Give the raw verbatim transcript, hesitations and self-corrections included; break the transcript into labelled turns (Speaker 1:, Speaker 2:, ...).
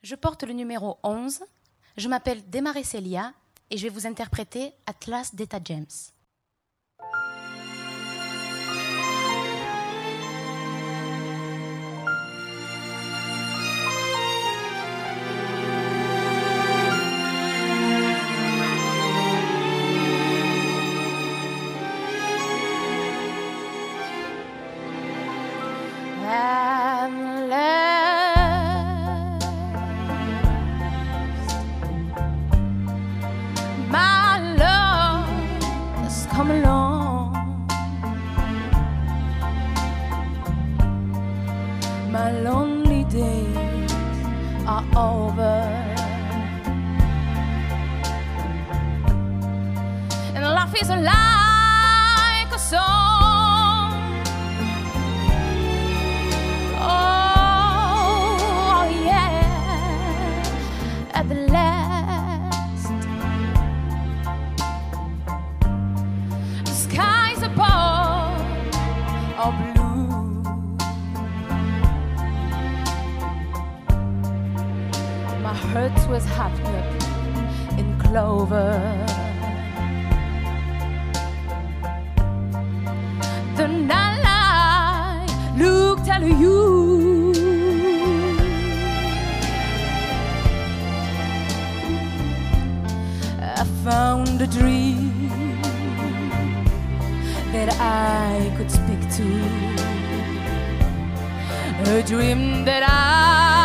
Speaker 1: Je porte le numéro onze. Je m'appelle Desmarais Célia et je vais vous interpréter Atlas d'Etta James.
Speaker 2: Come along, my lonely days are over, and life is like a song. Oh yeah, at the last or blue. My heart was hopped up in clover. The night light looked at you. I found a dream that I could speak to, a dream that I